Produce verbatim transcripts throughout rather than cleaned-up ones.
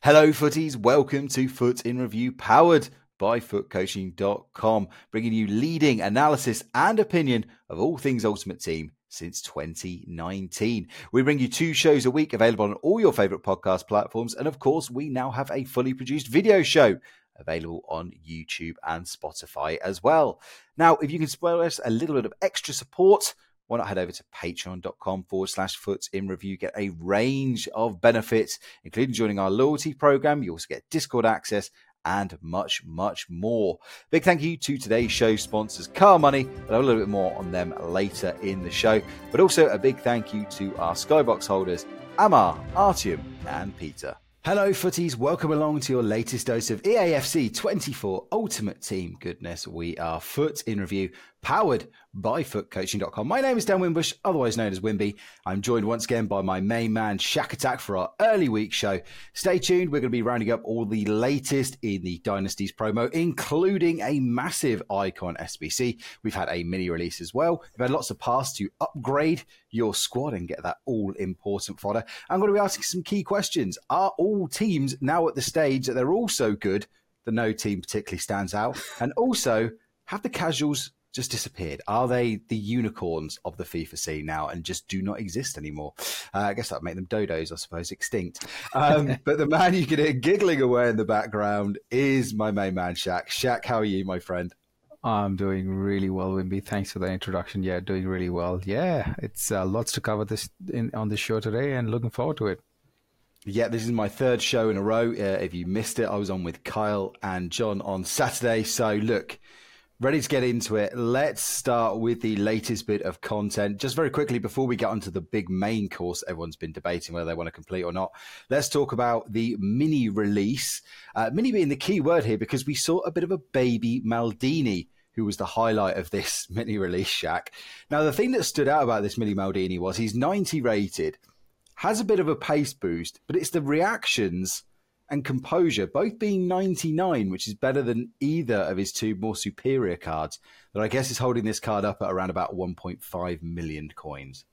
Hello footies, welcome to Foot in Review, powered by foot coaching dot com, bringing you leading analysis and opinion of all things Ultimate Team since twenty nineteen. We bring you two shows a week available on all your favourite podcast platforms, and of course we now have a fully produced video show available on YouTube and Spotify as well. Now, if you can spare us a little bit of extra support, why not head over to patreon.com forward slash foot in review, get a range of benefits, including joining our loyalty program. You also get Discord access and much, much more. Big thank you to today's show sponsors, Car Money. I'll have a little bit more on them later in the show, but also a big thank you to our Skybox holders, Amar, Artyom, and Peter. Hello footies, welcome along to your latest dose of E A F C twenty-four Ultimate Team goodness. We are Foot in Review, powered by foot coaching dot com. My name is Dan Wimbush, otherwise known as Wimby. I'm joined once again by my main man, Shaq Attack, for our early week show. Stay tuned, we're going to be rounding up all the latest in the Dynasties promo, including a massive Icon S B C. We've had a mini release as well. We've had lots of paths to upgrade your squad and get that all-important fodder. I'm going to be asking some key questions. Are all teams now at the stage that they're all so good that no team particularly stands out? And also, have the casuals just disappeared? Are they the unicorns of the FIFA scene now and just do not exist anymore? Uh, I guess that would make them dodos, I suppose, extinct. Um, but the man you can hear giggling away in the background is my main man, Shaq. Shaq, how are you, my friend? I'm doing really well, Wimby. Thanks for the introduction. Yeah, doing really well. Yeah, it's uh, lots to cover this in, on this show today and looking forward to it. Yeah, this is my third show in a row. Uh, if you missed it, I was on with Kyle and John on Saturday. So look, ready to get into it. Let's start with the latest bit of content. Just very quickly, before we get onto the big main course everyone's been debating whether they want to complete or not, let's talk about the mini release. Uh, mini being the key word here because we saw a bit of a baby Maldini, who was the highlight of this mini release, Shaq. Now, the thing that stood out about this mini Maldini was he's ninety rated, has a bit of a pace boost, but it's the reactions and composure, both being ninety-nine, which is better than either of his two more superior cards, that I guess is holding this card up at around about one point five million coins.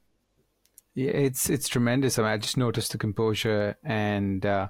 Yeah, it's it's tremendous. I mean, I just noticed the composure and uh,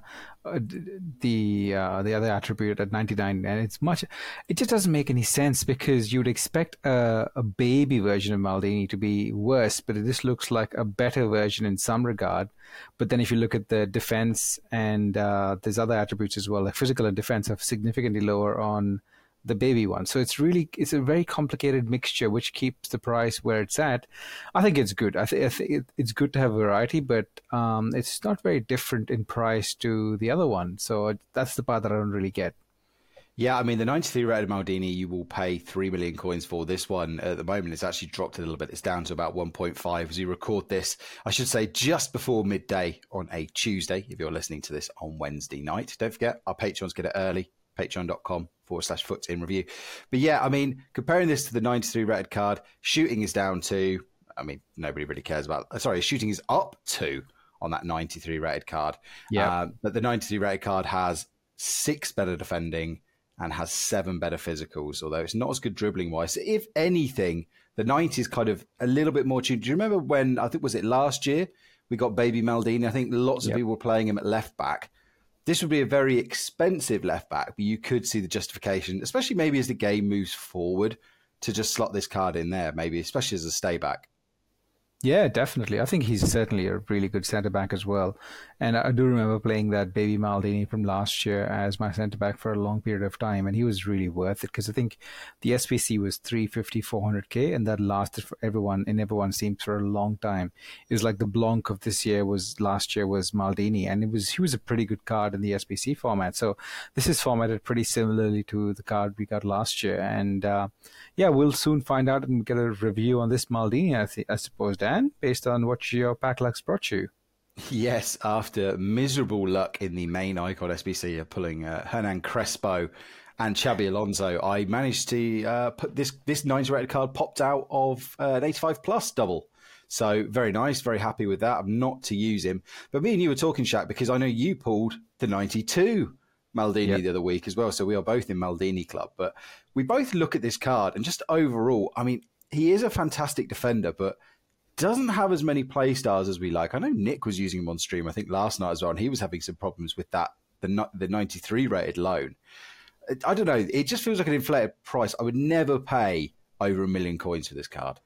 the uh, the other attribute at ninety-nine, and it's much. It just doesn't make any sense because you'd expect a, a baby version of Maldini to be worse, but this looks like a better version in some regard. But then, if you look at the defense and uh, there's other attributes as well, like physical and defense are significantly lower on the baby one. So it's really, it's a very complicated mixture, which keeps the price where it's at. I think it's good. I, th- I think it, it's good to have variety, but um, it's not very different in price to the other one. So that's the part that I don't really get. Yeah, I mean, the ninety-three rated Maldini, you will pay three million coins for. This one at the moment, it's actually dropped a little bit. It's down to about one point five as you record this. I should say just before midday on a Tuesday, if you're listening to this on Wednesday night. Don't forget, our Patreons get it early. Patreon.com forward slash foot in review. But yeah, I mean, comparing this to the ninety-three rated card, shooting is down to, I mean, nobody really cares about, sorry, shooting is up to on that ninety-three rated card. Yeah. Uh, but the ninety-three rated card has six better defending and has seven better physicals, although it's not as good dribbling wise. So if anything, the ninety is kind of a little bit more tuned. Do you remember when, I think, was it last year, we got baby Maldini? I think lots Yep. of people were playing him at left back. This would be a very expensive left back, but you could see the justification, especially maybe as the game moves forward, to just slot this card in there, maybe, especially as a stay back. Yeah, definitely. I think he's certainly a really good centre-back as well. And I do remember playing that baby Maldini from last year as my centre-back for a long period of time, and he was really worth it because I think the S P C was three fifty, four hundred K, and that lasted for everyone in everyone's teams for a long time. It was like the Blanc of this year was last year was Maldini, and it was he was a pretty good card in the S P C format. So this is formatted pretty similarly to the card we got last year. And uh, yeah, we'll soon find out and get a review on this Maldini, I, th- I suppose, Dan, based on what your pack luck's brought you. Yes, after miserable luck in the main Icon S B C of pulling uh, Hernan Crespo and Xabi Alonso, I managed to uh, put this this ninety rated card popped out of uh, an eighty-five plus double. So very nice, very happy with that. I'm not to use him. But me and you were talking, Shaq, because I know you pulled the ninety-two Maldini yep. the other week as well. So we are both in Maldini club. But we both look at this card and just overall, I mean, he is a fantastic defender, but doesn't have as many play styles as we like. I know Nick was using him on stream, I think last night as well, and he was having some problems with that the the ninety-three rated loan. I don't know. It just feels like an inflated price. I would never pay over a million coins for this card.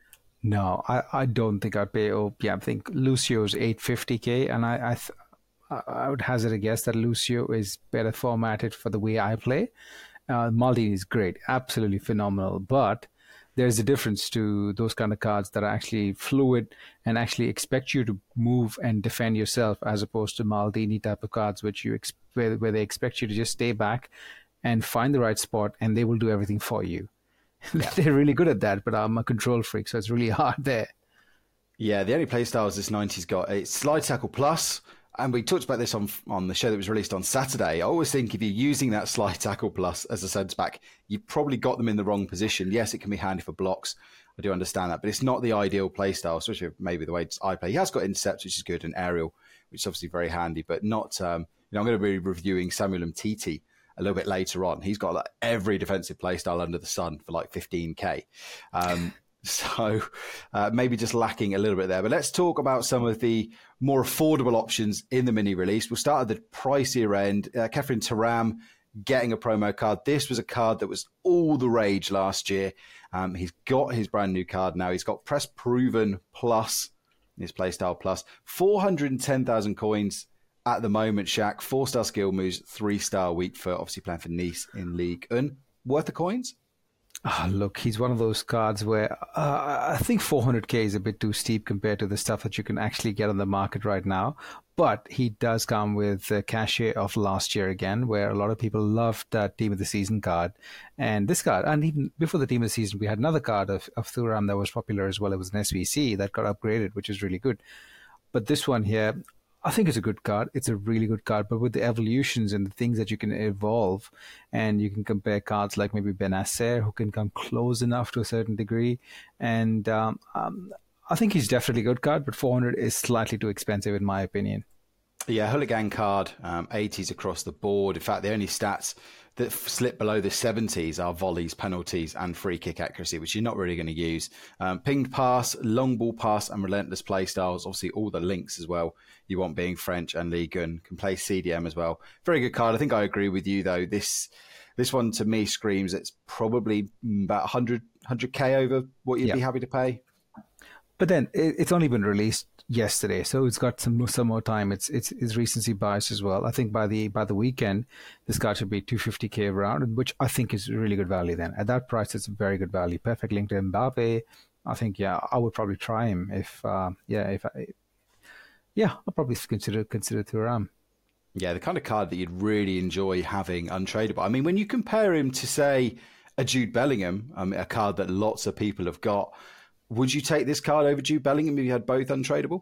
No, I, I don't think I'd pay. Oh, yeah, I think Lucio's eight hundred fifty K, and I I, th- I would hazard a guess that Lucio is better formatted for the way I play. Uh, Maldini is great, absolutely phenomenal, but there's a difference to those kind of cards that are actually fluid and actually expect you to move and defend yourself, as opposed to Maldini type of cards, which you ex- where, where they expect you to just stay back and find the right spot, and they will do everything for you. Yeah. They're really good at that, but I'm a control freak, so it's really hard there. Yeah, the only playstyles this ninety's got, it's Slide Tackle Plus, and we talked about this on on the show that was released on Saturday. I always think if you're using that Slide Tackle Plus as a centre back, you've probably got them in the wrong position. Yes, it can be handy for blocks. I do understand that, but it's not the ideal playstyle, especially maybe the way I play. He has got intercept, which is good, and aerial, which is obviously very handy, but not. Um, you know, I'm going to be reviewing Samuel Umtiti a little bit later on. He's got like every defensive playstyle under the sun for like fifteen K. Um, so uh, maybe just lacking a little bit there. But let's talk about some of the more affordable options in the mini release. We'll start at the pricier end. Uh, Khéphren Thuram getting a promo card. This was a card that was all the rage last year. Um, he's got his brand new card now. He's got Press Proven Plus, his playstyle plus, four hundred ten thousand coins at the moment, Shaq. Four-star skill moves, three-star weak for obviously playing for Nice in League One. Worth the coins? Oh, look, he's one of those cards where uh, I think four hundred K is a bit too steep compared to the stuff that you can actually get on the market right now. But he does come with the cachet of last year again, where a lot of people loved that Team of the Season card. And this card, and even before the Team of the Season, we had another card of, of Thuram that was popular as well. It was an S V C that got upgraded, which is really good. But this one here, I think it's a good card. It's a really good card, but with the evolutions and the things that you can evolve, and you can compare cards like maybe Benacer, who can come close enough to a certain degree. And um, um, I think he's definitely a good card, but four hundred is slightly too expensive in my opinion. Yeah, hooligan card, um, eighties across the board. In fact, the only stats that slip below the seventies are volleys, penalties, and free kick accuracy, which you're not really going to use. Um, pinged pass, long ball pass, and relentless play styles. Obviously, all the links as well. You want being French and Ligue one. Can play C D M as well. Very good card. I think I agree with you, though. This this one, to me, screams it's probably about one hundred, one hundred K over what you'd yeah. be happy to pay. But then it's only been released yesterday, so it's got some some more time. It's it's, it's recency bias as well. I think by the by the weekend, this card should be two hundred fifty K around, which I think is really good value. Then at that price, it's a very good value. Perfect link to Mbappe. I think yeah, I would probably try him if uh, yeah if I, yeah I'll probably consider consider Thuram. Yeah, the kind of card that you'd really enjoy having untradeable. I mean, when you compare him to say a Jude Bellingham, um, a card that lots of people have got. Would you take this card over Jude Bellingham if you had both untradeable?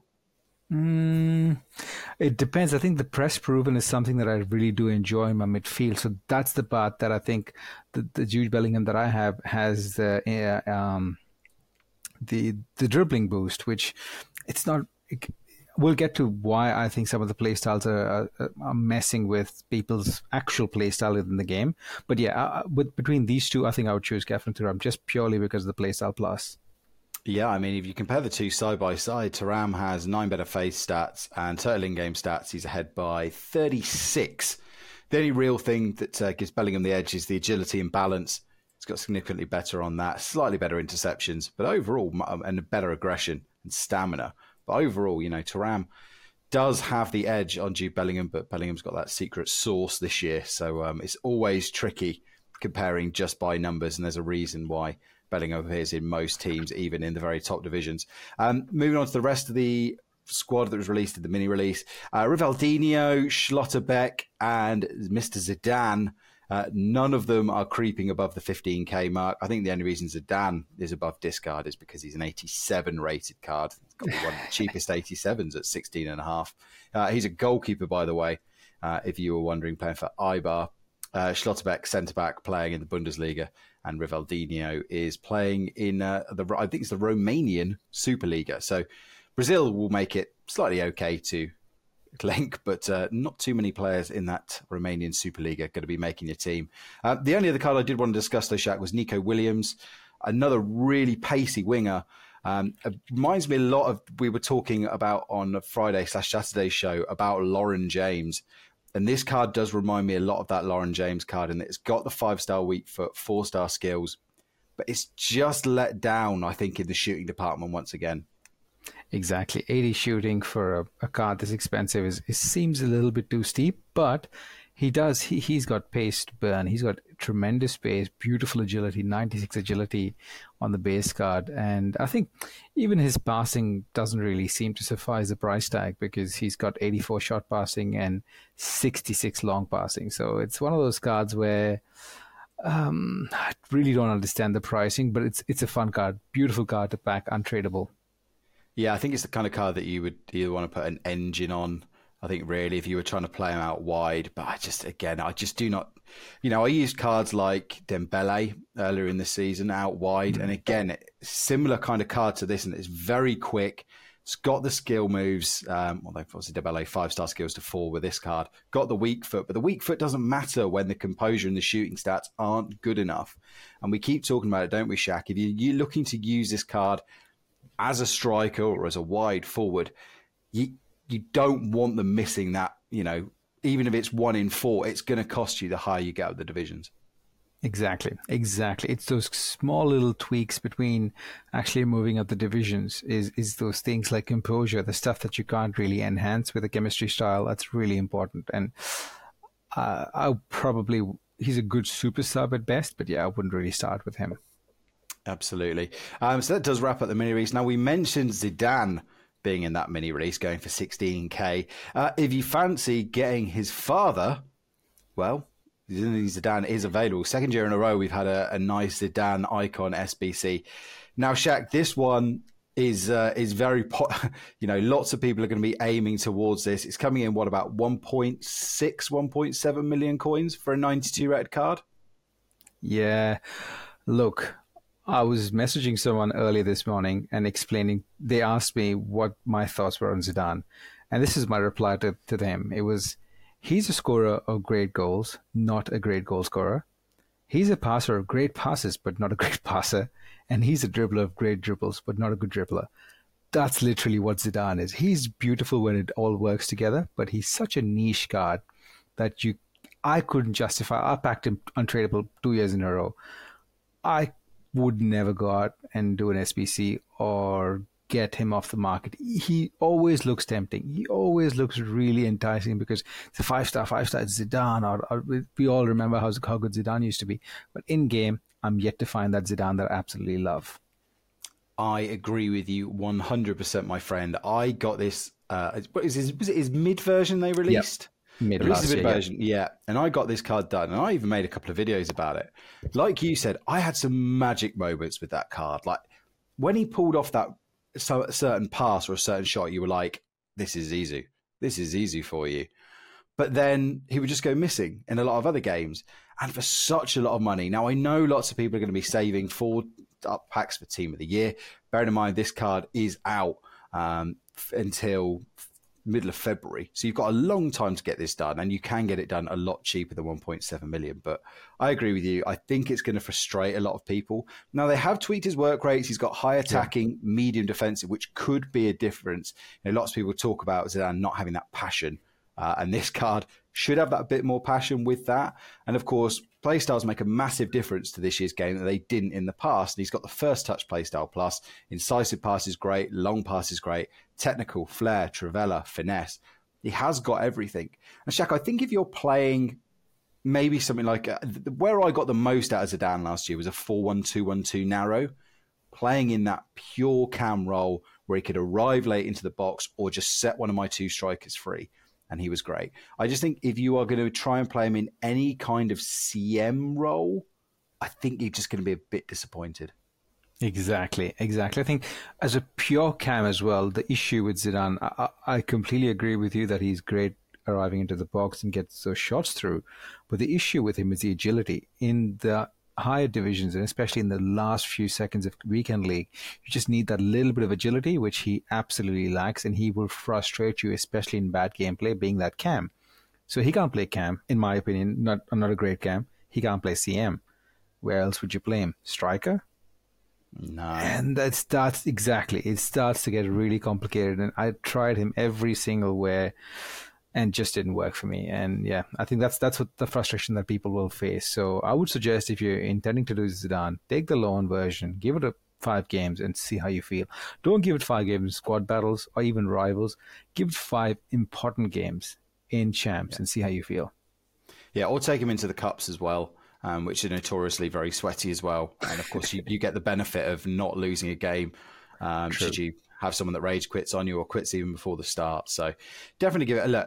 Mm, it depends. I think the press proven is something that I really do enjoy in my midfield. So that's the part that I think the, the Jude Bellingham that I have has the uh, um, the the dribbling boost, which it's not. It, we'll get to why I think some of the playstyles are, are, are messing with people's actual playstyle within the game. But yeah, uh, with, between these two, I think I would choose Khéphren Thuram just purely because of the playstyle plus. Yeah, I mean, if you compare the two side by side, Thuram has nine better face stats and total in-game stats. He's ahead by thirty-six. The only real thing that uh, gives Bellingham the edge is the agility and balance. He's got significantly better on that, slightly better interceptions, but overall, and better aggression and stamina. But overall, you know, Thuram does have the edge on Jude Bellingham, but Bellingham's got that secret sauce this year. So um, it's always tricky comparing just by numbers, and there's a reason why Bellingham appears in most teams, even in the very top divisions. Um, moving on to the rest of the squad that was released in the mini release, uh, Rivaldinho, Schlotterbeck, and Mister Zidane. Uh, none of them are creeping above the fifteen K mark. I think the only reason Zidane is above discard is because he's an eighty-seven rated card. He's got one of the cheapest eighty-sevens at sixteen and a half. Uh, he's a goalkeeper, by the way, uh, if you were wondering, playing for Eibar. Uh, Schlotterbeck, centre-back, playing in the Bundesliga, and Rivaldinho is playing in, uh, the I think it's the Romanian Superliga. So Brazil will make it slightly okay to link, but uh, not too many players in that Romanian Superliga going to be making your team. Uh, the only other card I did want to discuss, though, Shaq, was Nico Williams, another really pacey winger. Um, it reminds me a lot of, we were talking about on Friday slash Saturday show about Lauren James. And this card does remind me a lot of that Lauren James card, and it's got the five-star weak foot, four-star skills, but it's just let down, I think, in the shooting department once again. Exactly. eighty shooting for a, a card this expensive is it seems a little bit too steep, but he does, he, he's got pace to burn. He's got tremendous pace, beautiful agility, ninety-six agility on the base card. And I think even his passing doesn't really seem to suffice the price tag because he's got eighty-four short passing and sixty-six long passing. So it's one of those cards where um, I really don't understand the pricing, but it's it's a fun card, beautiful card to pack, untradeable. Yeah, I think it's the kind of card that you would either want to put an engine on, I think, really, if you were trying to play him out wide. But I just, again, I just do not, you know, I used cards like Dembele earlier in the season out wide. Mm-hmm. And again, similar kind of card to this, and it's very quick. It's got the skill moves. Um, well, obviously Dembele, five-star skills to four with this card. Got the weak foot, but the weak foot doesn't matter when the composure and the shooting stats aren't good enough. And we keep talking about it, don't we, Shaq? If you, you're looking to use this card as a striker or as a wide forward, you you don't want them missing that, you know, even if it's one in four, it's going to cost you the higher you get with the divisions. Exactly, exactly. It's those small little tweaks between actually moving up the divisions is, is those things like composure, the stuff that you can't really enhance with a chemistry style. That's really important. And uh, I'll probably, he's a good super sub at best, but yeah, I wouldn't really start with him. Absolutely. Um, so that does wrap up the mini release. Now, we mentioned Zidane being in that mini release, going for sixteen K. Uh, if you fancy getting his father, well, Zidane is available. Second year in a row, we've had a, a nice Zidane icon S B C. Now, Shaq, this one is uh, is very, po- you know, lots of people are going to be aiming towards this. It's coming in, what, about one point six, one point seven million coins for a ninety-two rated card? Yeah. Look, I was messaging someone earlier this morning and explaining, they asked me what my thoughts were on Zidane. And this is my reply to, to them. It was, he's a scorer of great goals, not a great goal scorer. He's a passer of great passes, but not a great passer. And he's a dribbler of great dribbles, but not a good dribbler. That's literally what Zidane is. He's beautiful when it all works together, but he's such a niche card that you, I couldn't justify. I packed him untradeable two years in a row. I would never go out and do an S B C or get him off the market. He always looks tempting. He always looks really enticing because it's a five-star, five-star, it's Zidane. Or, or we all remember how, how good Zidane used to be. But in-game, I'm yet to find that Zidane that I absolutely love. I agree with you one hundred percent, my friend. I got this, uh, was, his, was it his mid version they released? Yep. Mid last year, version, yeah. yeah. And I got this card done, and I even made a couple of videos about it. Like you said, I had some magic moments with that card. Like when he pulled off that so, certain pass or a certain shot, you were like, "This is easy. This is easy for you." But then he would just go missing in a lot of other games, and for such a lot of money. Now I know lots of people are going to be saving four up packs for Team of the Year. Bearing in mind this card is out um, until middle of February. So you've got a long time to get this done, and you can get it done a lot cheaper than one point seven million. But I agree with you. I think it's going to frustrate a lot of people. Now, they have tweaked his work rates. He's got high attacking, yeah. medium defensive, which could be a difference. You know, lots of people talk about Zidane not having that passion. Uh, and this card should have that bit more passion with that. And of course, playstyles make a massive difference to this year's game that they didn't in the past. And he's got the first touch playstyle plus. Incisive pass is great. Long pass is great. Technical, flair, trivela, finesse. He has got everything. And Shaq, I think if you're playing maybe something like uh, where I got the most out of Zidane last year was a four one two one two narrow, playing in that pure cam role where he could arrive late into the box or just set one of my two strikers free. And he was great. I just think if you are going to try and play him in any kind of C M role, I think you're just going to be a bit disappointed. Exactly, exactly. I think as a pure cam as well, the issue with Zidane, I, I completely agree with you that he's great arriving into the box and gets those shots through. But the issue with him is the agility. In the higher divisions, and especially in the last few seconds of weekend league, you just need that little bit of agility, which he absolutely lacks, and he will frustrate you, especially in bad gameplay, being that cam. So he can't play cam, in my opinion. Not, I'm not a great cam. He can't play C M. Where else would you play him? Striker? No. And that starts, exactly, it starts to get really complicated. And I tried him every single where and just didn't work for me. And yeah, I think that's that's what the frustration that people will face. So I would suggest, if you're intending to do Zidane, take the loan version, give it a five games and see how you feel. Don't give it five games in squad battles or even rivals. Give it five important games in champs yeah. and see how you feel. Yeah, or take him into the cups as well, um, which are notoriously very sweaty as well. And of course, you, you get the benefit of not losing a game um, should you have someone that rage quits on you or quits even before the start. So definitely give it a look.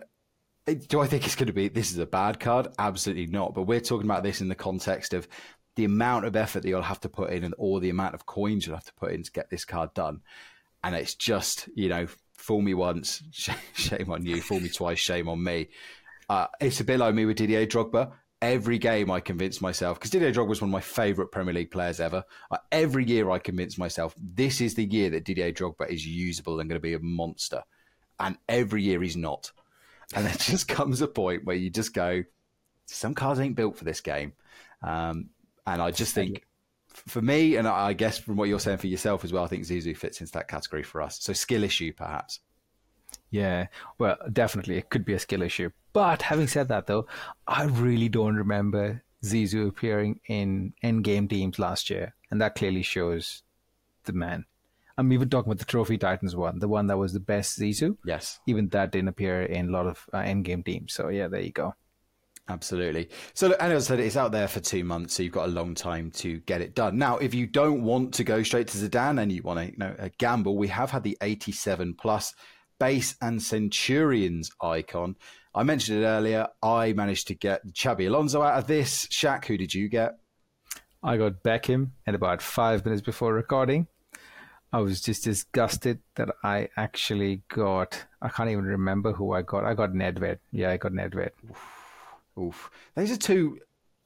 Do I think it's going to be, this is a bad card? Absolutely not. But we're talking about this in the context of the amount of effort that you'll have to put in and or the amount of coins you'll have to put in to get this card done. And it's just, you know, fool me once, shame on you. Fool me twice, shame on me. Uh, it's a bit like me with Didier Drogba. Every game I convinced myself, because Didier Drogba was one of my favourite Premier League players ever. Uh, every year I convinced myself, this is the year that Didier Drogba is usable and going to be a monster. And every year he's not. And there just comes a point where you just go, some cards ain't built for this game. Um, and I just think, for me, and I guess from what you're saying for yourself as well, I think Zizou fits into that category for us. So skill issue, perhaps. Yeah, well, definitely. It could be a skill issue. But having said that, though, I really don't remember Zizou appearing in endgame teams last year. And that clearly shows the man. I'm even talking about the Trophy Titans one, the one that was the best Zizou. Yes. Even that didn't appear in a lot of uh, endgame teams. So, yeah, there you go. Absolutely. So, and as I said, it's out there for two months, so you've got a long time to get it done. Now, if you don't want to go straight to Zidane and you want to, you know, a gamble, we have had the eighty-seven plus base and Centurions icon. I mentioned it earlier. I managed to get Xabi Alonso out of this. Shaq, who did you get? I got Beckham at about five minutes before recording. I was just disgusted that I actually got, I can't even remember who I got. I got Nedved. Yeah, I got Nedved. Oof. Those are two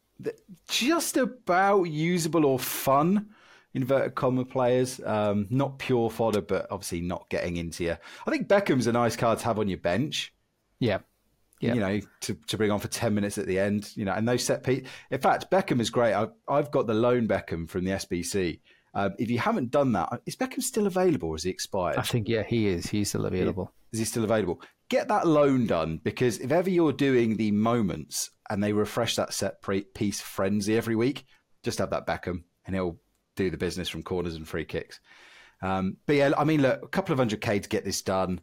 just about usable or fun, inverted comma players. Um, not pure fodder, but obviously not getting into you. I think Beckham's a nice card to have on your bench. Yeah. Yeah. You know, to, to bring on for ten minutes at the end, you know, and those set piece. In fact, Beckham is great. I've, I've got the loan Beckham from the S B C. Um, if you haven't done that, is Beckham still available or is he expired? I think, yeah, he is. He's still available. Is he still available? Get that loan done, because if ever you're doing the moments and they refresh that set piece frenzy every week, just have that Beckham and he'll do the business from corners and free kicks. Um, but yeah, I mean, look, a couple of hundred K to get this done.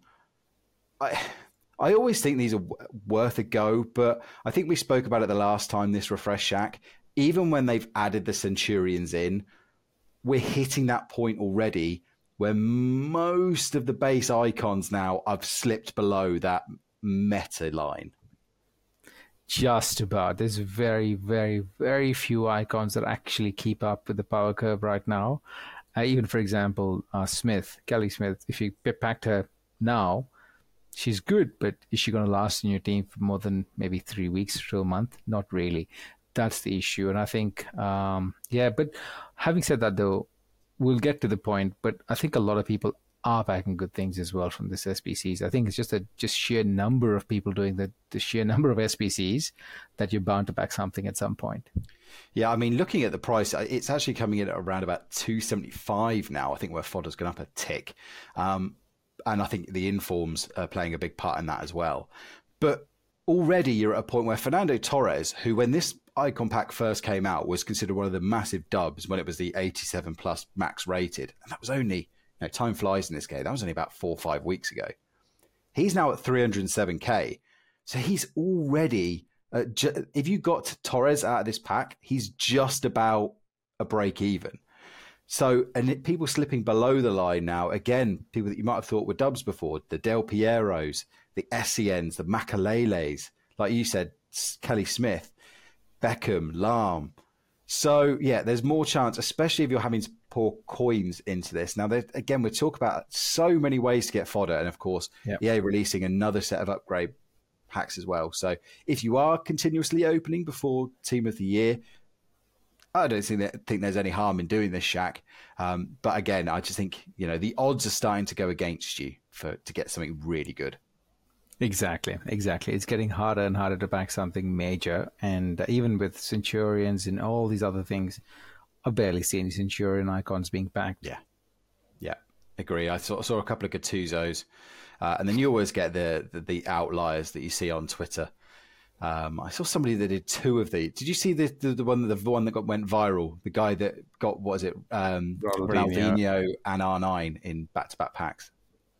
I I always think these are w- worth a go, but I think we spoke about it the last time, this refresh Shaq. Even when they've added the Centurions in, we're hitting that point already where most of the base icons now have slipped below that meta line. Just about. There's very, very, very few icons that actually keep up with the power curve right now. Uh, even, for example, uh, Smith, Kelly Smith, if you packed her now, she's good, but is she going to last in your team for more than maybe three weeks to a month? Not really. That's the issue. And I think, um, yeah, but having said that, though, we'll get to the point, but I think a lot of people are packing good things as well from this S B Cs. I think it's just a just sheer number of people doing the, the sheer number of S B Cs that you're bound to pack something at some point. Yeah, I mean, looking at the price, it's actually coming in at around about two seventy-five now. I think where fodder's gone up a tick. Um, and I think the informs are playing a big part in that as well. But already you're at a point where Fernando Torres, who when this icon pack first came out was considered one of the massive dubs when it was the eighty-seven plus max rated. And that was only, you know, time flies in this game. That was only about four or five weeks ago. He's now at three hundred seven K. So he's already, uh, ju- if you got Torres out of this pack, he's just about a break even. So, and it, people slipping below the line now, again, people that you might have thought were dubs before, the Del Pieros, the Essiens, the Makaleles, like you said, Kelly Smith, Beckham, Lahm. So, yeah, there's more chance, especially if you're having to pour coins into this. Now, again, we talk about so many ways to get fodder. And, of course, yep. E A releasing another set of upgrade packs as well. So if you are continuously opening before Team of the Year, I don't think, that, think there's any harm in doing this, Shaq. Um, but, again, I just think, you know, the odds are starting to go against you for to get something really good. Exactly, exactly. It's getting harder and harder to back something major. And even with Centurions and all these other things, I barely see any Centurion icons being backed. Yeah, yeah, agree. I saw, saw a couple of Gattusos Uh, and then you always get the, the the outliers that you see on Twitter. Um, I saw somebody that did two of these. Did you see the the, the one the one that got went viral? The guy that got what is it? Um, Ronaldinho. Ronaldinho and R nine in back to back packs.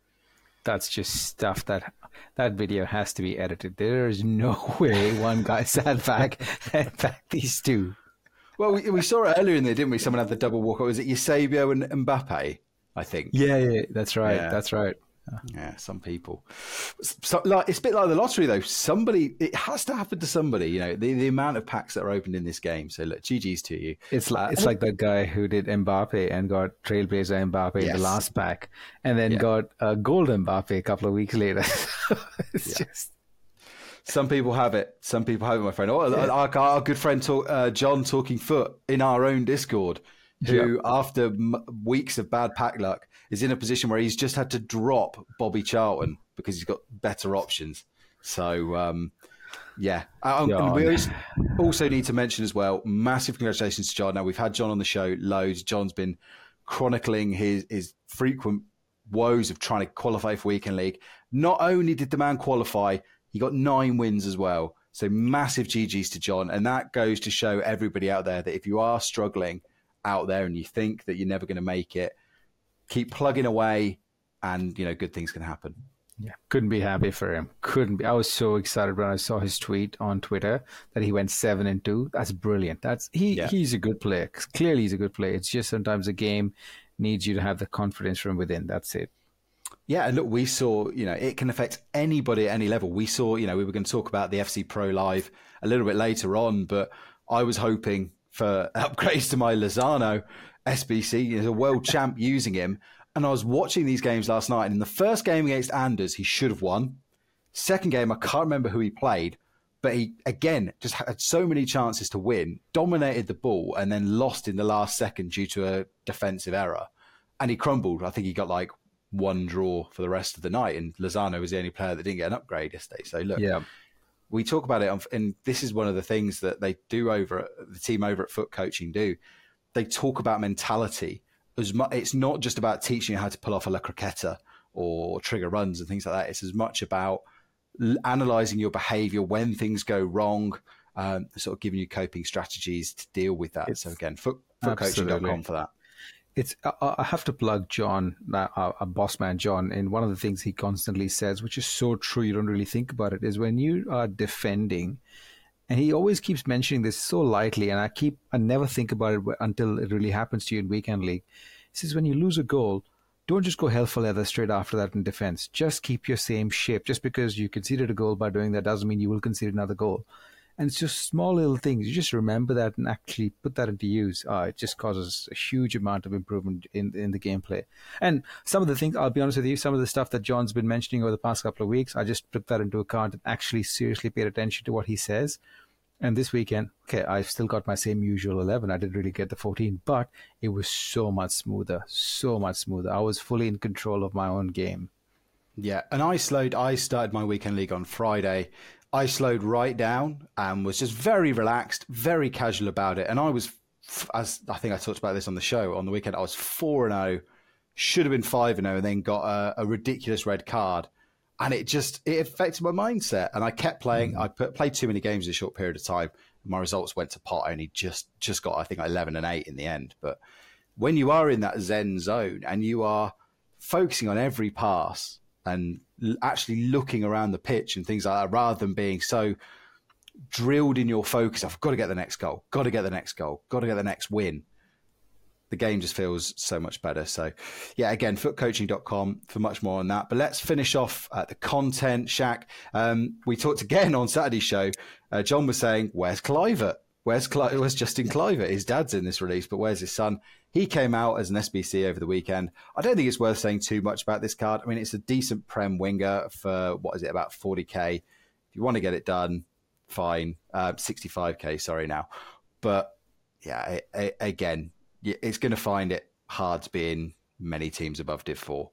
That's just stuff that that video has to be edited. There is no way one guy sat back and backed these two. Well, we, we saw it earlier in there, didn't we? Someone had the double walkout. Was it Eusebio and Mbappe? I think. Yeah, yeah, that's right. Yeah. That's right. Yeah, some people. So, like, it's a bit like the lottery, though. Somebody, it has to happen to somebody. You know, the, the amount of packs that are opened in this game. So, look, G G's to you. It's like uh, it's like that guy who did Mbappe and got Trailblazer Mbappe yes. in the last pack, and then yeah. got uh, Gold Mbappe a couple of weeks later. It's yeah. just. Some people have it. Some people have it, my friend. Oh, yeah. our, our good friend talk, uh, John Talking Foot in our own Discord, who yep. after m- weeks of bad pack luck is in a position where he's just had to drop Bobby Charlton because he's got better options. So, um, yeah. Um, and we also need to mention as well, massive congratulations to John. Now, we've had John on the show loads. John's been chronicling his, his frequent woes of trying to qualify for Weekend League. Not only did the man qualify, he got nine wins as well. So massive G Gs to John. And that goes to show everybody out there that if you are struggling out there and you think that you're never going to make it, keep plugging away and, you know, good things can happen. Yeah, couldn't be happy for him. Couldn't be. I was so excited when I saw his tweet on Twitter that he went seven and two. That's brilliant. That's he. Yeah. He's a good player. Clearly, he's a good player. It's just sometimes a game needs you to have the confidence from within. That's it. Yeah, and look, we saw, you know, it can affect anybody at any level. We saw, you know, we were going to talk about the F C Pro Live a little bit later on, but I was hoping for upgrades to my Lozano S B C. He's a world champ using him. And I was watching these games last night. And in the first game against Anders, he should have won. Second game, I can't remember who he played. But he, again, just had so many chances to win, dominated the ball, and then lost in the last second due to a defensive error. And he crumbled. I think he got like one draw for the rest of the night. And Lozano was the only player that didn't get an upgrade yesterday. So look, yeah. we talk about it. On, and this is one of the things that they do over at, the team over at Foot Coaching do. They talk about mentality. As much, it's not just about teaching you how to pull off a La Croqueta or trigger runs and things like that. It's as much about l- analysing your behaviour when things go wrong, um, sort of giving you coping strategies to deal with that. It's, so again, foot, foot coaching dot com for that. It's. I, I have to plug John, our, our boss man John, and one of the things he constantly says, which is so true, you don't really think about it, is when you are defending. And he always keeps mentioning this so lightly, and I keep I never think about it until it really happens to you in Weekend League. He says, when you lose a goal, don't just go hell for leather straight after that in defense. Just keep your same shape. Just because you conceded a goal by doing that doesn't mean you will concede another goal. And it's just small little things. You just remember that and actually put that into use. Uh, it just causes a huge amount of improvement in, in the gameplay. And some of the things, I'll be honest with you, some of the stuff that John's been mentioning over the past couple of weeks, I just took that into account and actually seriously paid attention to what he says. And this weekend, okay, I've still got my same usual eleven. I didn't really get the fourteen, but it was so much smoother, so much smoother. I was fully in control of my own game. Yeah, and I slowed, I started my Weekend League on Friday. I slowed right down and was just very relaxed, very casual about it. And I was, as I think I talked about this on the show on the weekend, I was four and oh, should have been five and oh, and then got a, a ridiculous red card. And it just, it affected my mindset. And I kept playing. Mm. I put, played too many games in a short period of time. My results went to pot. I only just, just got, I think, eleven and eight in the end. But when you are in that Zen zone and you are focusing on every pass and l- actually looking around the pitch and things like that, rather than being so drilled in your focus, I've got to get the next goal, got to get the next goal, got to get the next win. The game just feels so much better. So, yeah, again, foot coaching dot com for much more on that. But let's finish off uh, the content, Shaq. Um, we talked again on Saturday's show. Uh, John was saying, where's Kluivert? Where's, Cli- where's Justin Kluivert? His dad's in this release, but where's his son? He came out as an S B C over the weekend. I don't think it's worth saying too much about this card. I mean, it's a decent Prem winger for, what is it, about forty K. If you want to get it done, fine. Uh, sixty-five K, sorry now. But, yeah, I, I, again... it's going to find it hard to be in many teams above Div four.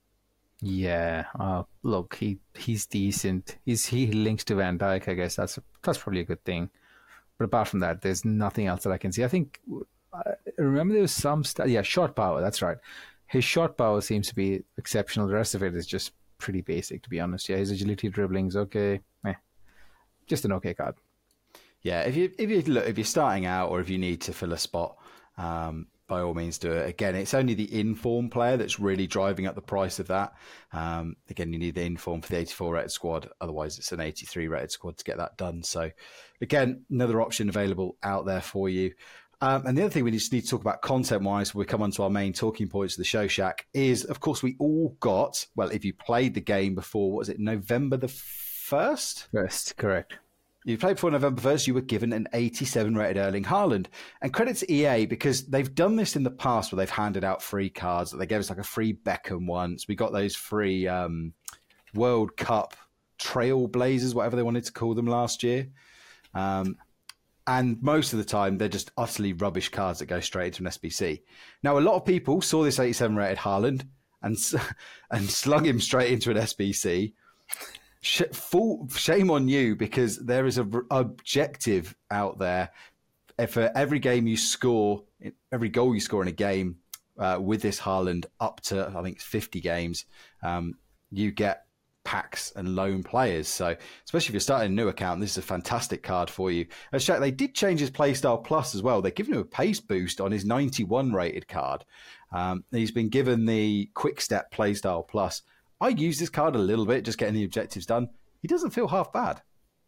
Yeah, uh, look, he he's decent. He's he links to Van Dijk. I guess that's that's probably a good thing. But apart from that, there's nothing else that I can see. I think I remember there was some st- yeah shot power. That's right. His shot power seems to be exceptional. The rest of it is just pretty basic, to be honest. Yeah, his agility, dribbling's okay. Eh, just an okay card. Yeah, if you if you look if you're starting out or if you need to fill a spot, um, by all means do it. Again, it's only the inform player that's really driving up the price of that. Um, again, you need the inform for the eighty-four rated squad. Otherwise, it's an eighty-three rated squad to get that done. So, again, another option available out there for you. Um, and the other thing we just need to talk about content-wise, we come on to our main talking points of the show, Shaq, is, of course, we all got, well, if you played the game before, what was it, November the first? First, correct. You played before November first, you were given an eighty-seven rated Erling Haaland. And credit to E A, because they've done this in the past where they've handed out free cards. They gave us like a free Beckham once. We got those free um, World Cup Trailblazers, whatever they wanted to call them last year. Um, and most of the time, they're just utterly rubbish cards that go straight into an S B C. Now, a lot of people saw this eighty-seven rated Haaland and, and slung him straight into an S B C. Sh- full shame on you, because there is an objective out there for every game you score, every goal you score in a game uh, with this Haaland up to, I think, fifty games, um, you get packs and loan players. So especially if you're starting a new account, this is a fantastic card for you. As Shaq, they did change his playstyle plus as well. They're giving him a pace boost on his ninety-one rated card. Um, he's been given the quick step playstyle plus. I use this card a little bit, just getting the objectives done. He doesn't feel half bad.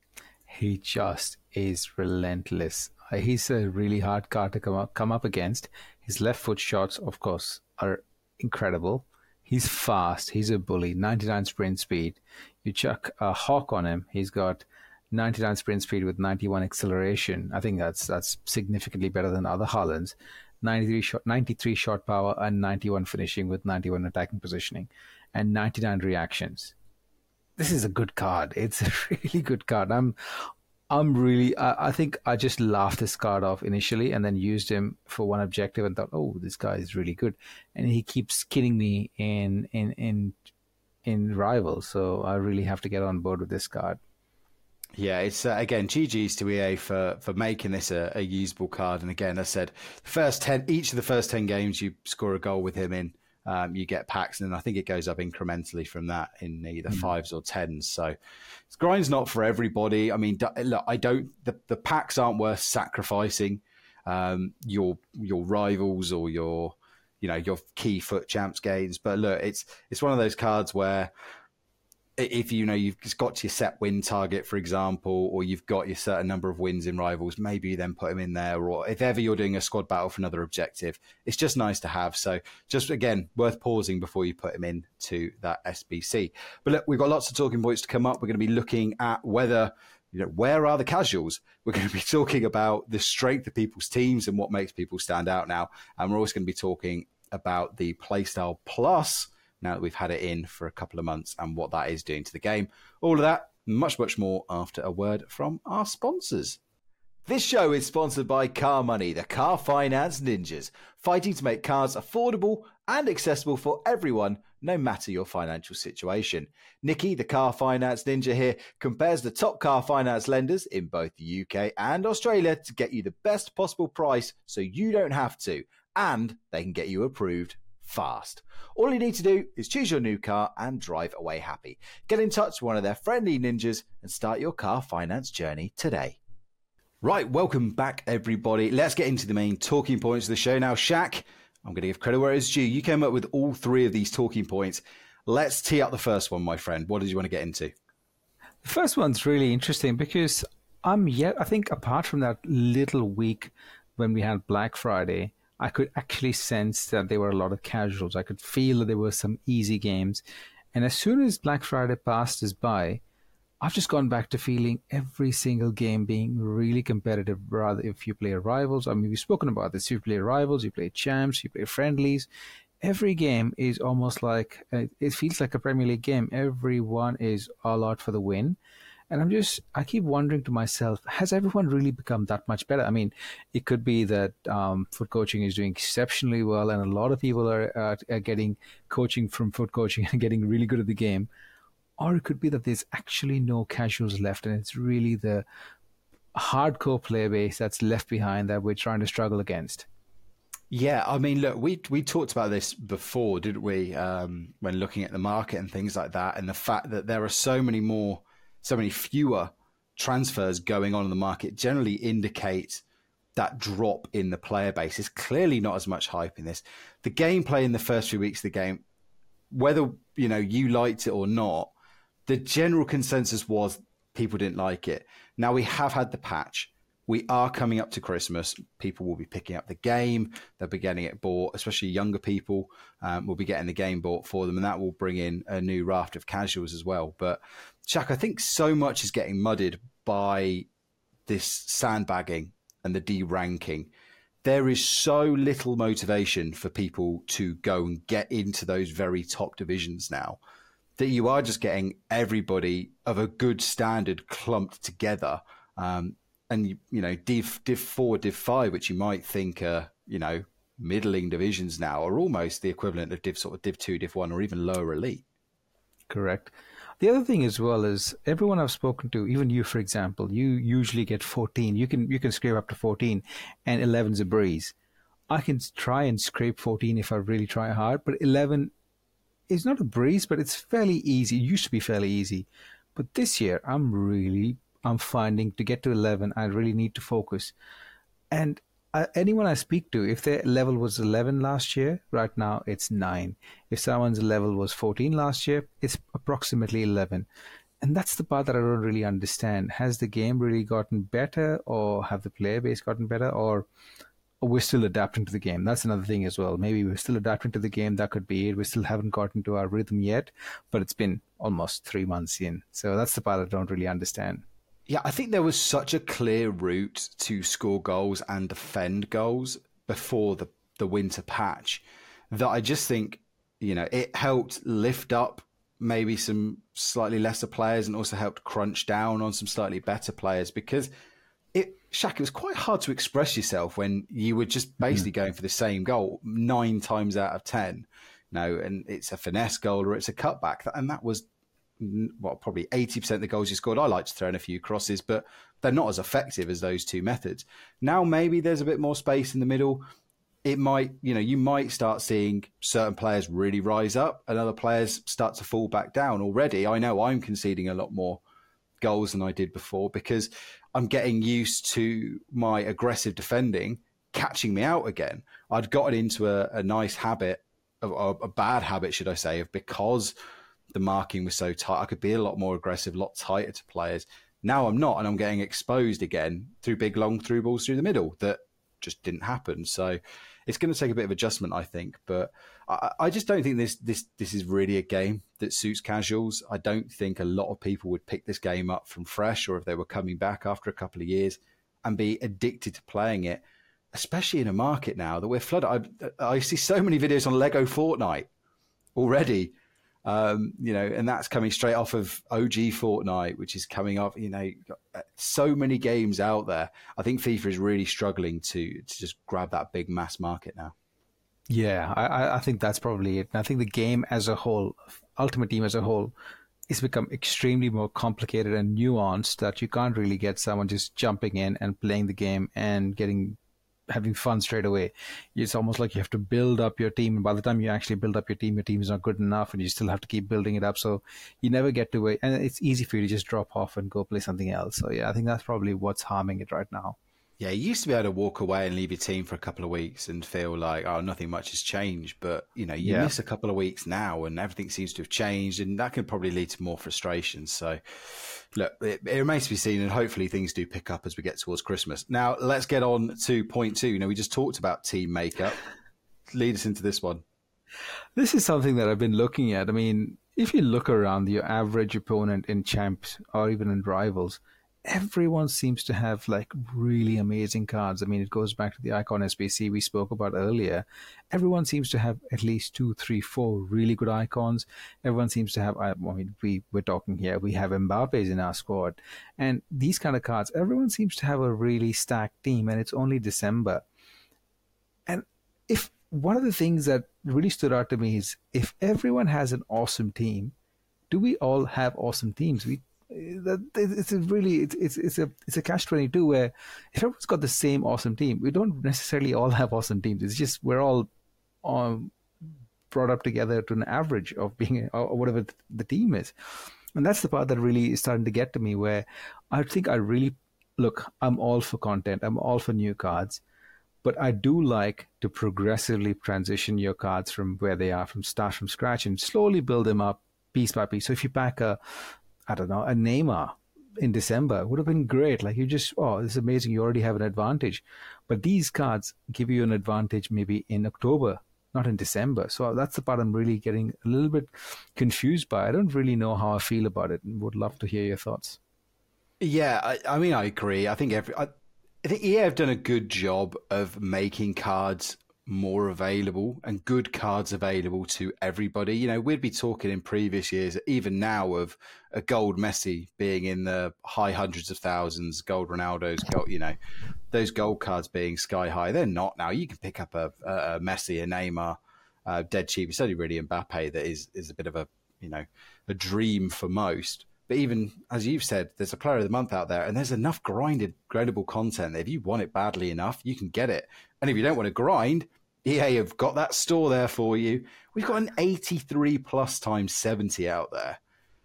He just is relentless. He's a really hard card to come up, come up against. His left foot shots, of course, are incredible. He's fast. He's a bully. ninety-nine sprint speed. You chuck a hawk on him. He's got ninety-nine sprint speed with ninety-one acceleration. I think that's that's significantly better than other Haalands. ninety-three shot, ninety-three shot power and ninety-one finishing with ninety-one attacking positioning and ninety-nine reactions. This is a good card. It's a really good card. I'm, I'm really, I, I think I just laughed this card off initially and then used him for one objective and thought, oh, this guy is really good. And he keeps kidding me in, in, in, in Rivals. So I really have to get on board with this card. Yeah, it's uh, again G G's to E A for for making this a, a usable card. And again, as I said, the first ten, each of the first ten games you score a goal with him in, um, you get packs, and I think it goes up incrementally from that in either mm. fives or tens. So grind's not for everybody. I mean, look, I don't. The, the packs aren't worth sacrificing um, your your rivals or your you know your key foot champs games. But look, it's it's one of those cards where, if you know you've just got your set win target, for example, or you've got your certain number of wins in Rivals, maybe you then put him in there. Or if ever you're doing a squad battle for another objective, it's just nice to have. So just, again, worth pausing before you put him into that S B C. But look, we've got lots of talking points to come up. We're going to be looking at whether, you know, where are the casuals? We're going to be talking about the strength of people's teams and what makes people stand out now. And we're also going to be talking about the Playstyle Plus, now that we've had it in for a couple of months, and what that is doing to the game. All of that, much, much more after a word from our sponsors. This show is sponsored by Car Money, the car finance ninjas, fighting to make cars affordable and accessible for everyone, no matter your financial situation. Nikki, the car finance ninja here, compares the top car finance lenders in both the U K and Australia to get you the best possible price so you don't have to, and they can get you approved fast. All you need to do is choose your new car and drive away happy. Get in touch with one of their friendly ninjas and start your car finance journey today. Right, welcome back, everybody. Let's get into the main talking points of the show now. Shaq, I'm going to give credit where it's due. You came up with all three of these talking points. Let's tee up the first one, my friend. What did you want to get into? The first one's really interesting because I'm yet, I think apart from that little week when we had Black Friday, I could actually sense that there were a lot of casuals. I could feel that there were some easy games. And as soon as Black Friday passed us by, I've just gone back to feeling every single game being really competitive. Rather, if you play Rivals, I mean, we've spoken about this. You play Rivals, you play Champs, you play Friendlies. Every game is almost like, uh, it feels like a Premier League game. Everyone is all out for the win. And I'm just, I keep wondering to myself, has everyone really become that much better? I mean, it could be that um, foot coaching is doing exceptionally well, and a lot of people are, uh, are getting coaching from foot coaching and getting really good at the game. Or it could be that there's actually no casuals left, and it's really the hardcore player base that's left behind that we're trying to struggle against. Yeah, I mean, look, we we talked about this before, didn't we? Um, when looking at the market and things like that, and the fact that there are so many more, so many fewer transfers going on in the market generally indicate that drop in the player base. There's clearly not as much hype in this. The gameplay in the first few weeks of the game, whether you know you liked it or not, the general consensus was people didn't like it. Now we have had the patch. We are coming up to Christmas. People will be picking up the game. They'll be getting it bought, especially younger people um, will be getting the game bought for them. And that will bring in a new raft of casuals as well. But Shaq, I think so much is getting muddied by this sandbagging and the de-ranking. There is so little motivation for people to go and get into those very top divisions now that you are just getting everybody of a good standard clumped together. Um, And, you know, Div, Div four, Div five, which you might think are, you know, middling divisions now, are almost the equivalent of Div sort of Div two, Div one, or even lower elite. Correct. The other thing as well is everyone I've spoken to, even you, for example, you usually get fourteen. You can you can scrape up to fourteen, and eleven's a breeze. I can try and scrape fourteen if I really try hard, but eleven is not a breeze, but it's fairly easy. It used to be fairly easy. But this year, I'm really... I'm finding to get to eleven, I really need to focus. And uh, anyone I speak to, if their level was eleven last year, right now it's nine. If someone's level was fourteen last year, it's approximately eleven. And that's the part that I don't really understand. Has the game really gotten better, or have the player base gotten better, or, or we're still adapting to the game? That's another thing as well. Maybe we're still adapting to the game. That could be it. We still haven't gotten to our rhythm yet, but it's been almost three months in. So that's the part I don't really understand. Yeah, I think there was such a clear route to score goals and defend goals before the, the winter patch that I just think, you know, it helped lift up maybe some slightly lesser players and also helped crunch down on some slightly better players, because it, Shaq, it was quite hard to express yourself when you were just basically mm-hmm. going for the same goal nine times out of ten, you know, and it's a finesse goal or it's a cutback. And that was, well, probably eighty percent of the goals you scored. I like to throw in a few crosses, but they're not as effective as those two methods. Now, maybe there's a bit more space in the middle. It might, you know, you might start seeing certain players really rise up and other players start to fall back down. Already, I know I'm conceding a lot more goals than I did before because I'm getting used to my aggressive defending catching me out again. I'd gotten into a, a nice habit, of, a bad habit, should I say, of because the marking was so tight, I could be a lot more aggressive, a lot tighter to players. Now I'm not, and I'm getting exposed again through big long through balls through the middle that just didn't happen. So it's going to take a bit of adjustment, I think. But I, I just don't think this this this is really a game that suits casuals. I don't think a lot of people would pick this game up from fresh, or if they were coming back after a couple of years, and be addicted to playing it, especially in a market now that we're flooded. I, I see so many videos on Lego Fortnite already. Um, you know, and that's coming straight off of O G Fortnite, which is coming off, you know, so many games out there. I think FIFA is really struggling to to just grab that big mass market now. Yeah, I, I think that's probably it. And I think the game as a whole, Ultimate Team as a whole, it's become extremely more complicated and nuanced that you can't really get someone just jumping in and playing the game and getting having fun straight away. It's almost like you have to build up your team, and by the time you actually build up your team, your team is not good enough, and you still have to keep building it up. So you never get to it, and it's easy for you to just drop off and go play something else. So yeah, I think that's probably what's harming it right now. Yeah, you used to be able to walk away and leave your team for a couple of weeks and feel like, oh, nothing much has changed. But, you know, you yeah. miss a couple of weeks now and everything seems to have changed, and that can probably lead to more frustration. So, look, it, it remains to be seen, and hopefully things do pick up as we get towards Christmas. Now, let's get on to point two. You know, we just talked about team makeup. Lead us into this one. This is something that I've been looking at. I mean, if you look around your average opponent in Champs or even in Rivals, everyone seems to have like really amazing cards. I mean, it goes back to the Icon S B C we spoke about earlier. Everyone seems to have at least two, three, four really good icons. Everyone seems to have, I mean, we, we're talking here, we have Mbappe's in our squad. And these kind of cards, everyone seems to have a really stacked team, and it's only December. And if one of the things that really stood out to me is if everyone has an awesome team, do we all have awesome teams? We that it's a really it's it's it's a it's a catch twenty two where if everyone's got the same awesome team, we don't necessarily all have awesome teams. It's just we're all um, brought up together to an average of being or whatever the team is, and that's the part that really is starting to get to me. Where I think I really look, I'm all for content, I'm all for new cards. But I do like to progressively transition your cards from where they are, from start from scratch, and slowly build them up piece by piece. So if you pack a, I don't know, a Neymar in December, it would have been great. Like you just, oh, this is amazing. You already have an advantage. But these cards give you an advantage maybe in October, not in December. So that's the part I'm really getting a little bit confused by. I don't really know how I feel about it, and would love to hear your thoughts. Yeah, I, I mean, I agree. I think every... I, I think E A have done a good job of making cards more available and good cards available to everybody. You know, we'd be talking in previous years, even now, of a gold Messi being in the high hundreds of thousands, gold Ronaldo's, gold, you know, those gold cards being sky high. They're not now. You can pick up a, a Messi, a Neymar, uh, dead cheap. It's only really Mbappe that is, is a bit of a, you know, a dream for most. But even, as you've said, there's a player of the month out there, and there's enough grinded, grindable content that if you want it badly enough, you can get it. And if you don't want to grind, E A have got that store there for you. We've got an eighty-three plus times seventy out there.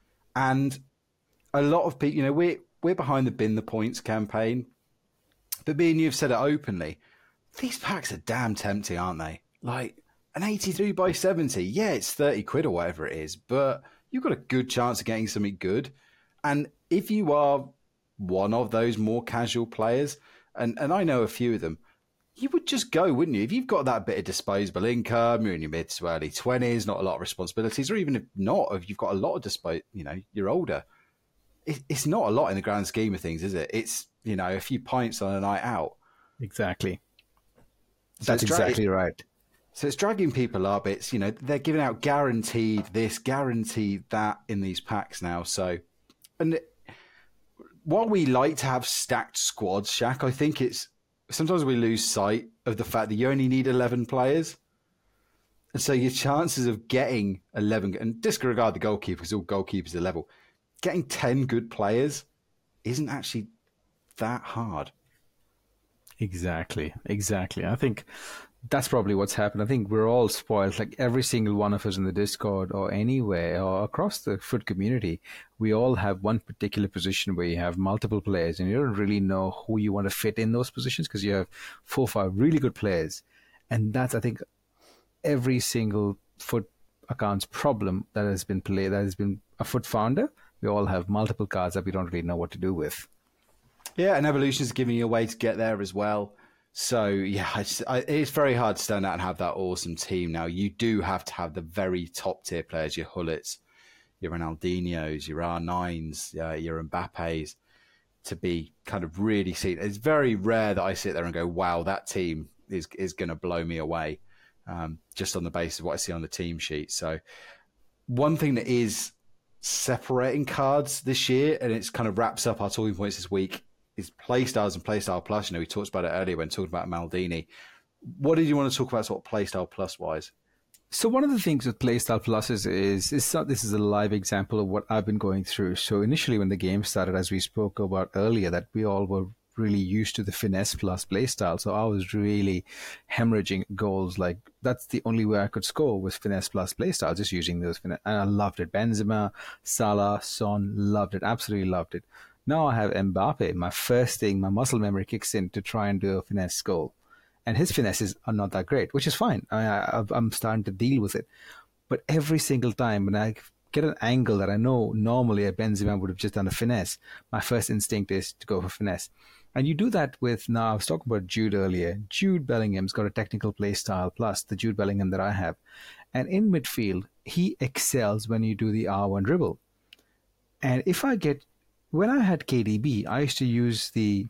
And a lot of people, you know, we're, we're behind the bin the points campaign. But me and you have said it openly. These packs are damn tempting, aren't they? Like, an eighty-three by seventy. Yeah, it's thirty quid or whatever it is, but you've got a good chance of getting something good. And if you are one of those more casual players, and, and I know a few of them, you would just go, wouldn't you? If you've got that bit of disposable income, you're in your mid to early twenties, not a lot of responsibilities, or even if not, if you've got a lot of dispo, you know, you're older, it, it's not a lot in the grand scheme of things, is it? It's, you know, a few pints on a night out. Exactly. So That's exactly it, right. So it's dragging people up. It's, you know, they're giving out guaranteed this, guaranteed that in these packs now. So, and while we like to have stacked squads, Shaq, I think it's, sometimes we lose sight of the fact that you only need eleven players. And so your chances of getting eleven, and disregard the goalkeeper because all goalkeepers are level, getting ten good players isn't actually that hard. Exactly. Exactly. I think that's probably what's happened. I think we're all spoiled. Like every single one of us in the Discord or anywhere or across the foot community, we all have one particular position where you have multiple players and you don't really know who you want to fit in those positions because you have four or five really good players. And that's, I think, every single foot account's problem that has been played, that has been a foot founder. We all have multiple cards that we don't really know what to do with. Yeah, and Evolution is giving you a way to get there as well. So, yeah, it's, it's very hard to stand out and have that awesome team. Now, you do have to have the very top-tier players, your Hullets, your Ronaldinhos, your R nines, uh, your Mbappes, to be kind of really seen. It's very rare that I sit there and go, wow, that team is is going to blow me away, um, just on the basis of what I see on the team sheet. So, one thing that is separating cards this year, and it's kind of wraps up our talking points this week, is Playstyles and Playstyle Plus. You know, we talked about it earlier when talking about Maldini. What did you want to talk about sort of Playstyle Plus wise? So one of the things with Playstyle Plus is, is, is this is a live example of what I've been going through. So initially when the game started, as we spoke about earlier, that we all were really used to the Finesse Plus Playstyle. So I was really hemorrhaging goals. Like that's the only way I could score was Finesse Plus Playstyle, just using those. And I loved it. Benzema, Salah, Son, loved it. Absolutely loved it. Now I have Mbappe. My first thing, my muscle memory kicks in to try and do a finesse goal. And his finesses are not that great, which is fine. I, I, I'm starting to deal with it. But every single time when I get an angle that I know normally a Benzema would have just done a finesse, my first instinct is to go for finesse. And you do that with, now I was talking about Jude earlier. Jude Bellingham's got a technical play style plus the Jude Bellingham that I have. And in midfield, he excels when you do the R one dribble. And if I get, when I had K D B, I used to use the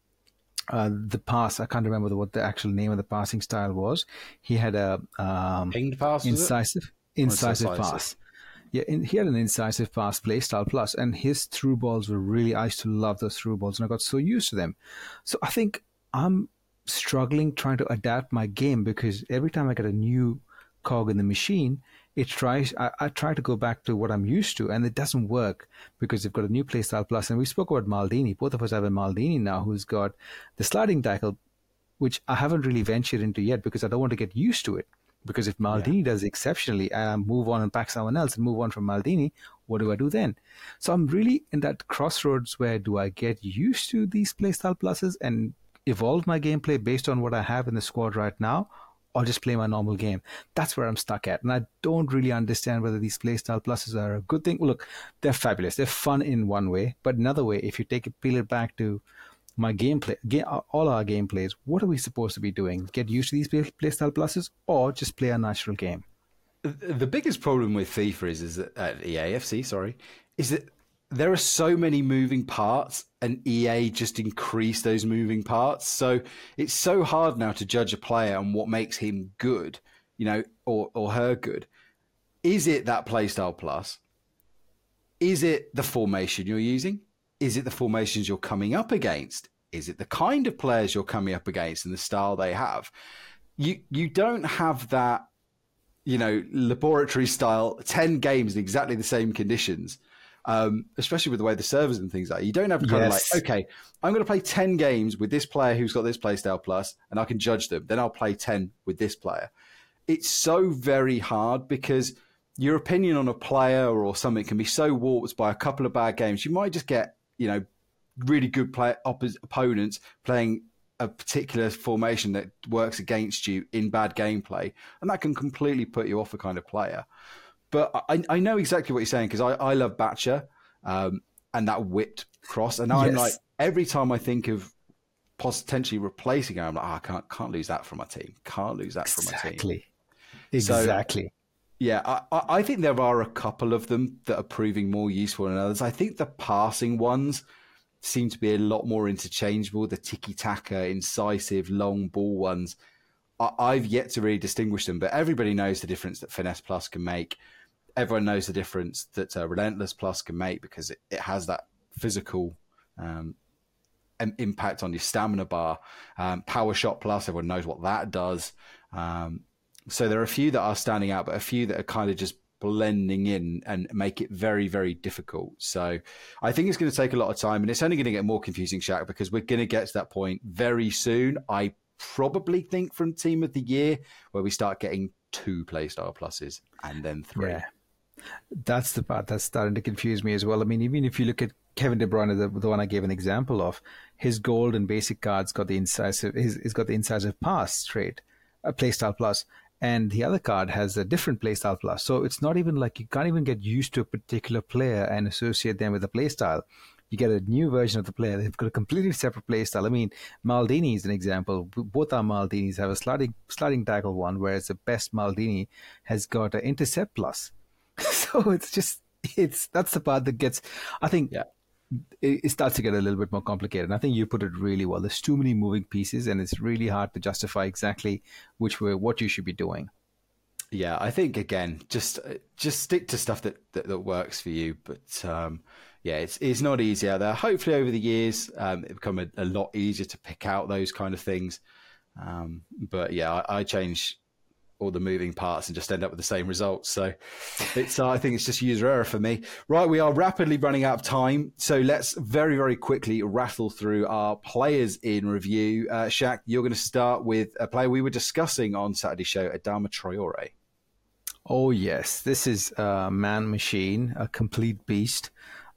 uh, the pass. I can't remember the, what the actual name of the passing style was. He had a um, pinged pass, incisive, incisive pass. Yeah, in, he had an incisive pass play style plus, and his through balls were really. I used to love those through balls, and I got so used to them. So I think I'm struggling trying to adapt my game because every time I get a new cog in the machine, it tries. I, I try to go back to what I'm used to, and it doesn't work because they've got a new playstyle plus. And we spoke about Maldini. Both of us have a Maldini now, who's got the sliding tackle, which I haven't really ventured into yet because I don't want to get used to it. Because if Maldini yeah. does exceptionally, and I move on and pack someone else and move on from Maldini, what do I do then? So I'm really in that crossroads where do I get used to these playstyle pluses and evolve my gameplay based on what I have in the squad right now, or just play my normal game? That's where I'm stuck at. And I don't really understand whether these playstyle pluses are a good thing. Look, they're fabulous. They're fun in one way, but another way, if you take it, peel it back to my gameplay, all our gameplays, what are we supposed to be doing? Get used to these playstyle pluses or just play a natural game? The biggest problem with FIFA is, is that, uh, E A F C, sorry, is that there are so many moving parts and E A just increase those moving parts. So it's so hard now to judge a player and what makes him good, you know, or, or her good. Is it that playstyle plus? Is it the formation you're using? Is it the formations you're coming up against? Is it the kind of players you're coming up against and the style they have? You you don't have that, you know, laboratory style, ten games in exactly the same conditions, um, especially with the way the servers and things are. You don't have kind yes. of like, okay, I'm going to play ten games with this player who's got this playstyle plus, and I can judge them. Then I'll play ten with this player. It's so very hard because your opinion on a player or something can be so warped by a couple of bad games. You might just get, you know, really good play, oppos- opponents playing a particular formation that works against you in bad gameplay, and that can completely put you off a kind of player. But I, I know exactly what you're saying because I, I love Batcher um, and that whipped cross, and now yes. I'm like, every time I think of potentially replacing him, I'm like, oh, I can't can't lose that from my team. Can't lose that exactly. from my team. Exactly. Exactly. So, yeah, I, I think there are a couple of them that are proving more useful than others. I think the passing ones seem to be a lot more interchangeable. The tiki-taka, incisive, long ball ones, I, I've yet to really distinguish them, but everybody knows the difference that Finesse Plus can make. Everyone knows the difference that uh, Relentless Plus can make because it, it has that physical um, impact on your stamina bar. Um, Power Shot Plus, everyone knows what that does. Um, So there are a few that are standing out, but a few that are kind of just blending in and make it very, very difficult. So I think it's going to take a lot of time, and it's only going to get more confusing, Shaq, because we're going to get to that point very soon. I probably think from Team of the Year where we start getting two playstyle pluses and then three. Yeah. That's the part that's starting to confuse me as well. I mean, even if you look at Kevin De Bruyne, the, the one I gave an example of, his gold and basic cards got the incisive, he's, he's got the incisive pass trait, a playstyle plus. And the other card has a different playstyle plus. So it's not even like you can't even get used to a particular player and associate them with a playstyle. You get a new version of the player. They've got a completely separate playstyle. I mean, Maldini is an example. Both our Maldinis have a sliding sliding tackle one, whereas the best Maldini has got an intercept plus. So it's just, it's that's the part that gets, I think, yeah. It, it starts to get a little bit more complicated. And I think you put it really well. There's too many moving pieces, and it's really hard to justify exactly which way, what you should be doing. Yeah, I think again, just just stick to stuff that that, that works for you. But um, yeah, it's it's not easy out there. Hopefully, over the years, um, it become a, a lot easier to pick out those kind of things. Um, but yeah, I, I change all the moving parts and just end up with the same results. So it's, uh, I think it's just user error for me. Right, we are rapidly running out of time. So let's very, very quickly rattle through our players in review. Uh, Shaq, you're going to start with a player we were discussing on Saturday's show, Adama Traore. Oh, yes. This is a man machine, a complete beast.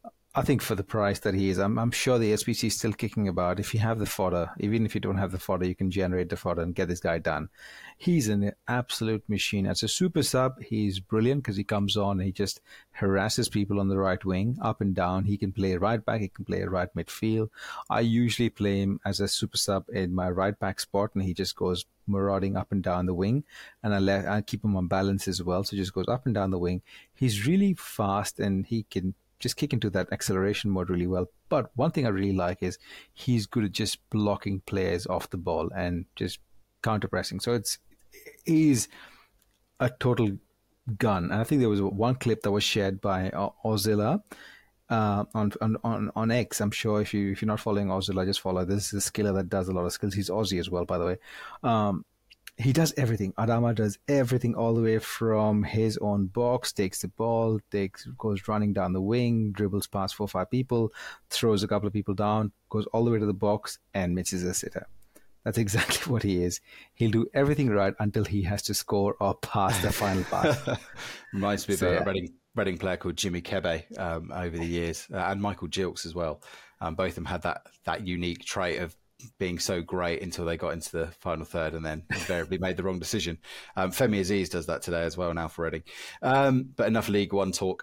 I think for the price that he is, I'm, I'm sure the S B C is still kicking about. If you have the fodder, even if you don't have the fodder, you can generate the fodder and get this guy done. He's an absolute machine. As a super sub, he's brilliant because he comes on and he just harasses people on the right wing, up and down. He can play right back. He can play right midfield. I usually play him as a super sub in my right back spot, and he just goes marauding up and down the wing. And I, let, I keep him on balance as well, so he just goes up and down the wing. He's really fast, and he can just kick into that acceleration mode really well. But one thing I really like is he's good at just blocking players off the ball and just counter pressing. So it's he's a total gun. And I think there was one clip that was shared by uh, Ozilla uh, on, on on on X. I'm sure if you if you're not following Ozilla, just follow. This is a skiller that does a lot of skills. He's Aussie as well, by the way. Um, he does everything. Adama does everything all the way from his own box, takes the ball, takes goes running down the wing, dribbles past four or five people, throws a couple of people down, goes all the way to the box, and misses a sitter. That's exactly what he is. He'll do everything right until he has to score or pass the final pass. Reminds me So, of a yeah. Reading, Reading player called Jimmy Kebe um, over the years, uh, and Michael Gilks as well. Um, both of them had that that unique trait of being so great until they got into the final third and then invariably made the wrong decision. Um, Femi Aziz does that today as well now for Reading. Um, but enough League One talk.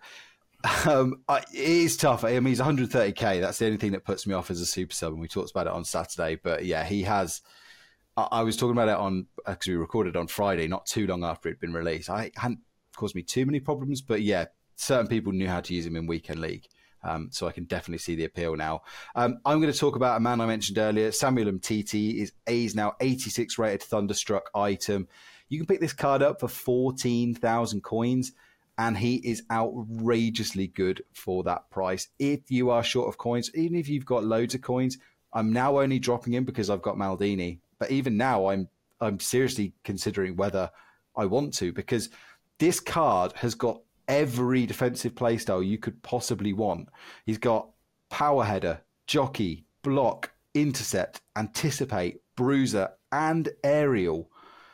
Um, I, it is tough. I mean, he's one hundred thirty k. That's the only thing that puts me off as a super sub, and we talked about it on Saturday. But yeah, he has. I, I was talking about it on because we recorded on Friday, not too long after it'd been released. I hadn't caused me too many problems, but yeah, certain people knew how to use him in weekend league. Um, so I can definitely see the appeal now. Um, I'm going to talk about a man I mentioned earlier, Samuel Umtiti. Is he's now eighty-six rated Thunderstruck item. You can pick this card up for fourteen thousand coins, and he is outrageously good for that price. If you are short of coins, even if you've got loads of coins, I'm now only dropping him because I've got Maldini. But even now, I'm I'm seriously considering whether I want to, because this card has got every defensive playstyle you could possibly want. He's got power header, jockey, block, intercept, anticipate, bruiser, and aerial.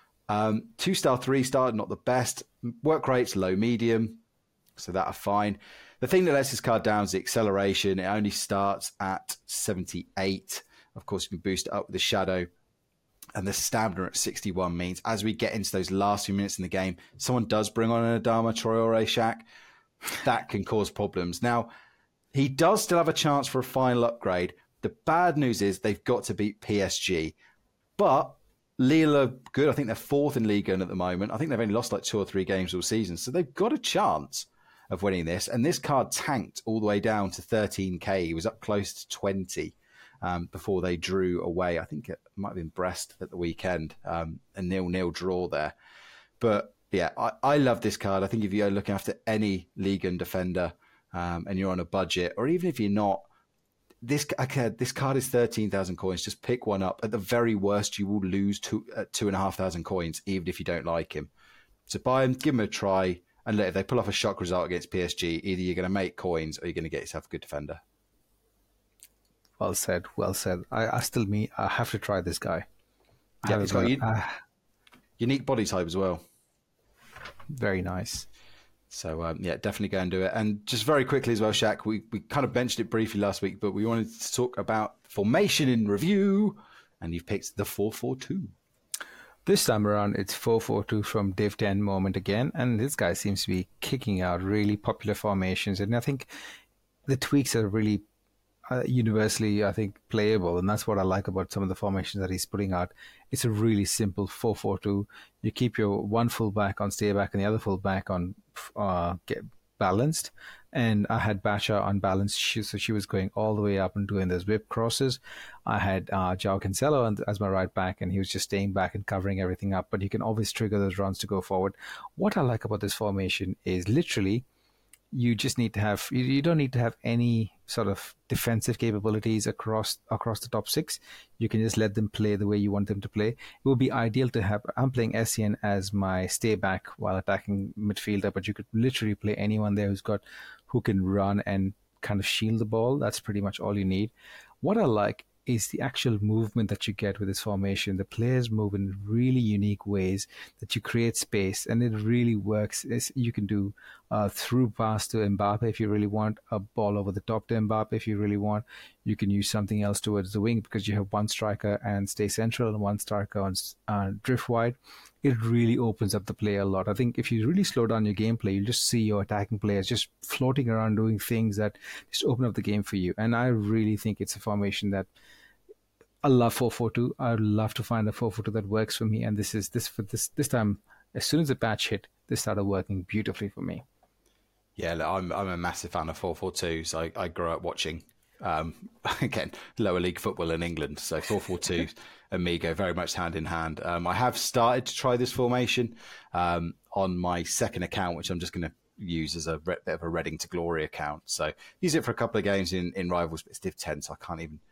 Um, two star, three star, not the best. Work rates low, medium, so that are fine. The thing that lets this card down is the acceleration. It only starts at seventy-eight. Of course, you can boost it up with the shadow. And the stamina at sixty-one means as we get into those last few minutes in the game, someone does bring on an Adama Traore Shaq. That can cause problems. Now, he does still have a chance for a final upgrade. The bad news is they've got to beat P S G. But Lille are good. I think they're fourth in Ligue one at the moment. I think they've only lost like two or three games all season. So they've got a chance of winning this. And this card tanked all the way down to thirteen k. He was up close to twenty. Um, before they drew away. I think it might have been Brest at the weekend, um, a nil-nil draw there. But yeah, I, I love this card. I think if you're looking after any Ligue one defender um, and you're on a budget, or even if you're not, this okay, this card is thirteen thousand coins. Just pick one up. At the very worst, you will lose two, uh, two and a half thousand coins, even if you don't like him. So buy him, give him a try, and let, if they pull off a shock result against P S G, either you're going to make coins or you're going to get yourself a good defender. Well said, well said. I, I still me. I have to try this guy. Yeah, it's got a uh, unique body type as well. Very nice. So, um, yeah, definitely go and do it. And just very quickly as well, Shaq, we, we kind of mentioned it briefly last week, but we wanted to talk about formation in review, and you've picked the four four two. This time around, it's four four two from Div ten Moment again, and this guy seems to be kicking out really popular formations, and I think the tweaks are really Uh, universally, I think, playable, and that's what I like about some of the formations that he's putting out. It's a really simple four four two. You keep your one fullback on stay back and the other fullback on uh, get balanced. And I had Bacha unbalanced, so she was going all the way up and doing those whip crosses. I had uh, João Cancelo as my right back, and he was just staying back and covering everything up. But you can always trigger those runs to go forward. What I like about this formation is literally, you just need to have, you, you don't need to have any sort of defensive capabilities across across the top six. You can just let them play the way you want them to play. It would be ideal to have, I'm playing Essien as my stay back while attacking midfielder, but you could literally play anyone there who's got, who can run and kind of shield the ball. That's pretty much all you need. What I like is the actual movement that you get with this formation. The players move in really unique ways that you create space, and it really works. It's, you can do uh, through pass to Mbappe if you really want, a ball over the top to Mbappe if you really want. You can use something else towards the wing because you have one striker and stay central and one striker on uh, drift wide. It really opens up the play a lot. I think if you really slow down your gameplay, you'll just see your attacking players just floating around doing things that just open up the game for you. And I really think it's a formation that I love four four two. I'd love to find a four four two that works for me. And this is this for this this time, as soon as the patch hit, this started working beautifully for me. Yeah, look, I'm I'm a massive fan of four four two. So I, I grew up watching um, again lower league football in England. So four four two and me go very much hand in hand. Um, I have started to try this formation um, on my second account, which I'm just going to use as a bit of a Reading to Glory account. So use it for a couple of games in in Rivals, but it's Div ten, so I can't even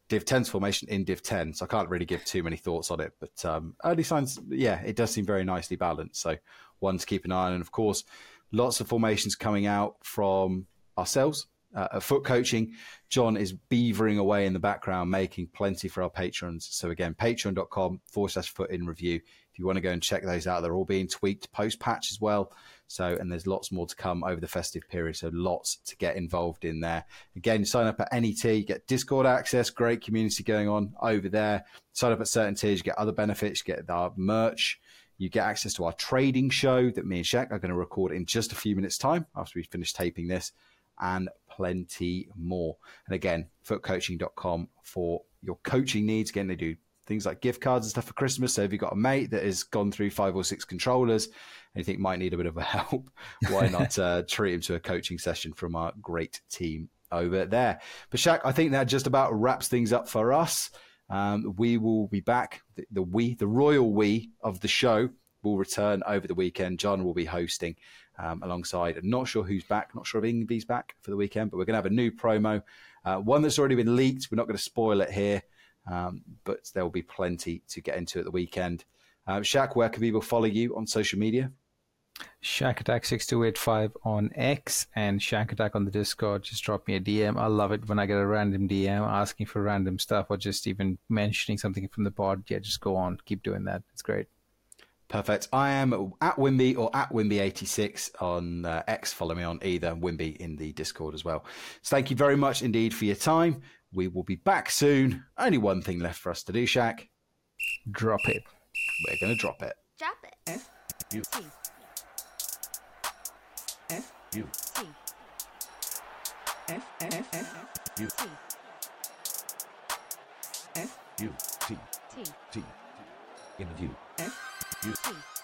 Div ten's formation in Div ten, so I can't really give too many thoughts on it. But um, early signs, yeah, it does seem very nicely balanced. So one to keep an eye on. And of course, lots of formations coming out from ourselves. Uh, at Foot Coaching, John is beavering away in the background, making plenty for our patrons. So again, patreon.com forward slash foot in review. If you want to go and check those out, they're all being tweaked post-patch as well. So, and there's lots more to come over the festive period. So lots to get involved in there. Again, sign up at N E T, get Discord access, great community going on over there. Sign up at certain tiers, you get other benefits, you get our merch. You get access to our trading show that me and Shaq are going to record in just a few minutes' time after we finish taping this, and plenty more. And again, foot coaching dot com for your coaching needs. Again, they do things like gift cards and stuff for Christmas. So if you've got a mate that has gone through five or six controllers and you think might need a bit of a help, why not uh, treat him to a coaching session from our great team over there. But Shaq, I think that just about wraps things up for us. Um, we will be back. The, the we, the royal we of the show will return over the weekend. John will be hosting um, alongside. I'm not sure who's back. Not sure if Ingvy's back for the weekend, but we're going to have a new promo. Uh, one that's already been leaked. We're not going to spoil it here, um, but there will be plenty to get into at the weekend. Uh, Shaq, where can people follow you on social media? Shaq Attack six two eight five on X and Shaq Attack on the Discord. Just drop me a D M. I love it when I get a random D M asking for random stuff or just even mentioning something from the pod. Yeah, just go on. Keep doing that. It's great. Perfect. I am at Wimby or at Wimby eighty-six on uh, X. Follow me on either. Wimby in the Discord as well. So thank you very much indeed for your time. We will be back soon. Only one thing left for us to do, Shaq. Drop it. We're going to drop it. Drop it. F U T. F U T. F F F U T. F U T T. T interview F U T.